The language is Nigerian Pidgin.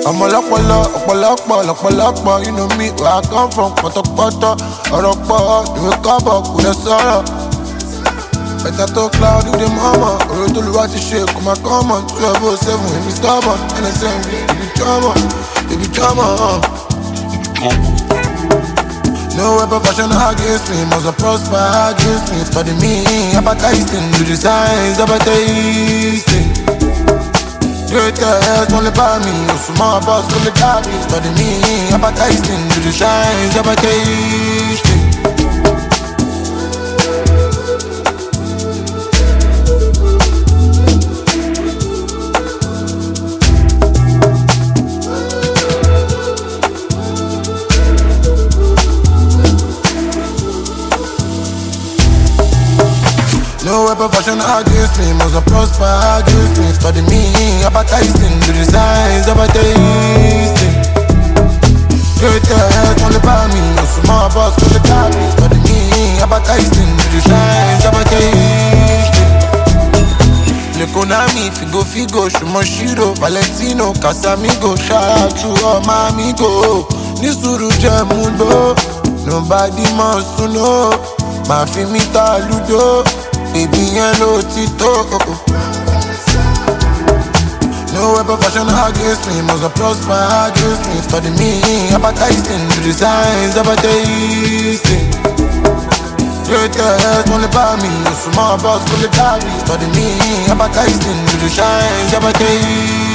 I'm a ọ̀pọ̀lọpọ̀, you know me, where I come from, pọ̀tọ̀pọ̀tọ̀, ọ̀rọ̀ pọ̀, ìwé kọ́bọ̀, kò lè sọ̀rọ̀. Better to cloud with the mama, ọ̀rọ̀ tó lù wá ti ṣe, kò máa common, 1207, èmi stubborn, NSM, ibi drama. No weapon fashion against me, must not prosper against me. Study me, advertising, do the signs, advertising. Greatest only by me, no small boss only got me. Study me, advertising, do the signs, advertising. No weapon fashion against me, must not prosper against me. Study me, advertising, do the signs, advertising. Greatest only by me, no small boss for the copy. Study me, advertising, do the signs, advertising. L'economy, figo, Shumoshiro, Valentino, Casamigo, shout out to all my amigo. Nisuru Jemundo, nobody must to know. Ma fimita ludo. Baby, hello, Tito. No weapon fashion against me, must not prosper against me. Study me, advertising, do the signs, advertising. Greatest only by me, no small boss, fully got me. Study me, advertising, do the signs, advertising.